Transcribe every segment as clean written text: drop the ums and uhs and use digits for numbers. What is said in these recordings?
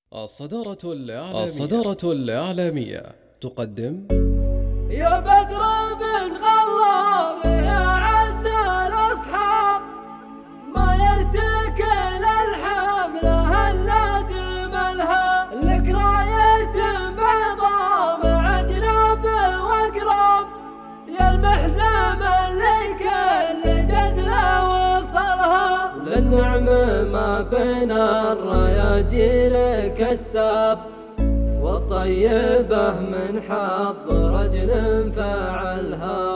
الصدارة الإعلامية تقدم يا بدر بن غلاب يا عز الأصحاب، ما يرتكل الحملة إلا جملها، لك راية بيضاء مع جناب وأقراب، يا المحزم اللي كل جزلة وصلها، للنعم ما بين الرياجيل كساب، وطيبه من حظ رجل فعلها.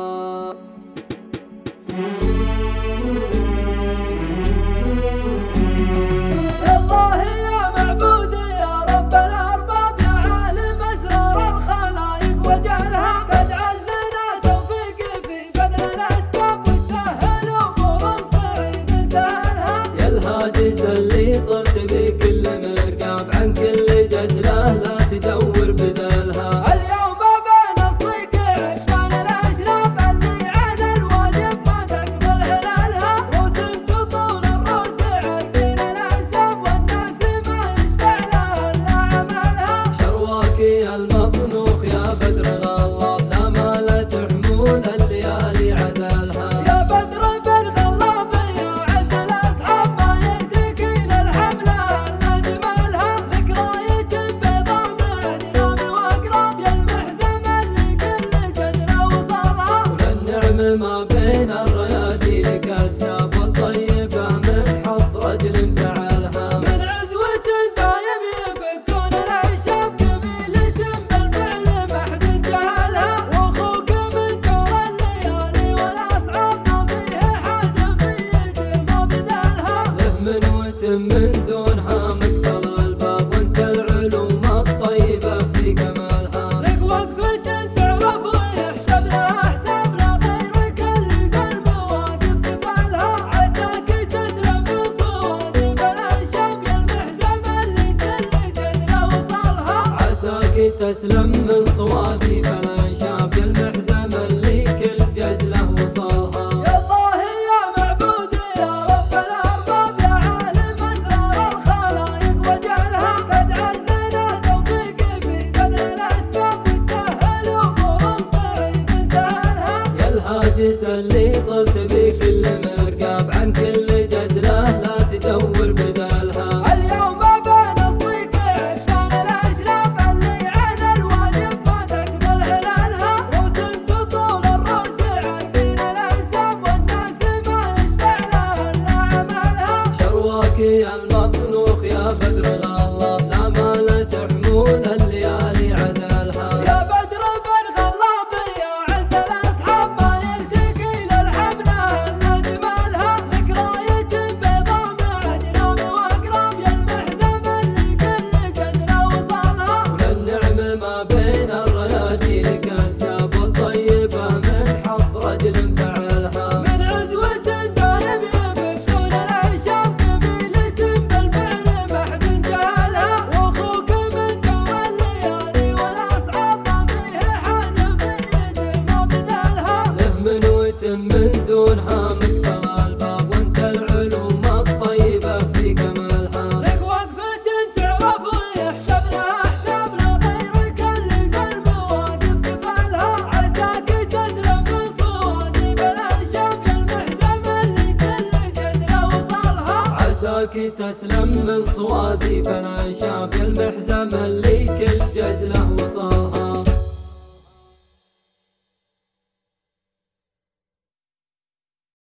الله يا معبودي يا رب الأرباب، يا عالم أسرار الخلائق وجعلها، فاجعل لنا توفيق في بذل الأسباب، وتسهل أمور صعيد سهلها، يا الهاجس اللي طلت بكل مرقاب، عن كل جزله لا تدور بذلها، اليوم بين الصيقع عشان الأشراب، اللي على الواجب ما تقبل هلالها، روس تطول الروس عارفين الأنساب، والناس ما يشفع لها إلا عملها، شرواكي المطنوخ يا بدر غلاب، لا مال تحمون الليالي عدلها، يا بدر بن غلاب يا عز الأصحاب، ما يرتكين الحملة إلا جمالها، لك راية بيضاء مع جناب وأقراب، يا المحزم اللي كل جزلة وصلها، وللنعم ما بين الرياجيل كساب، والطيبة من حظ رجل فعلها، من عزوة دايم يفكون الأعشاب، قبيلة بالفعل ما حد جهلها، وأخوك من جور الليالي والأصعاب، ما فيه حاجة في ما بذلها، له منوة من دونها مقفل الباب، وانت العلوم الطيبة في كمالها، لك وقفة تعرف ويحسب لها حساب، لا غيرك اللي في المواقف كفالها، عساك تسلم من صوادب الأنشاب، يا المحزم اللي كل جزلة وصلها، عساك تسلم من صوادب الأنشاب، يا المحزم اللي كل جزلة وصلها، يا الله يا معبودي يا رب الأرباب، يا عالم أسرار الخلائق وجعلها، فاجعل لنا توفيق في بذل الأسباب، وتسهل أمور صعيد سهلها، يا الهاجس اللي طلت بكل مرقاب، عن كل جزلة لا تدور بذلها، اليوم بين الصيقع عشان الأشراب، اللي على الواجب ما تقبل هلالها، روس تطول الروس عارفين الأنساب، والناس ما يشفع لها إلا عملها، شرواكي المطنوخ يا بدر غلاب، لا مال تحمون الليالي عدلها، يا بدر بن غلاب يا عز الأصحاب، ما يرتكين الحملة إلا جمالها، لك راية بيضاء مع جناب وأقراب، يا المحزم اللي كل جزلة وصلها، وللنعم ما بين الرياجيل كساب، والطيبة من حظ رجل فعلها، من عزوة دايم يفكون الأعشاب، قبيلة بالفعل ما حد جهلها، وأخوك من جور الليالي والأصعاب، ما فيه حاجة في ما بذلها، له منوة من دونها مقفل الباب، وانت العلوم الطيبة في كمالها، لك وقفة تعرف ويحسب لها حساب، لا غيرك اللي في المواقف كفالها، عساك تسلم من صوادب الأنشاب، يا المحزم اللي كل جزلة وصلها، عساك تسلم من صوادب الأنشاب، يا المحزم اللي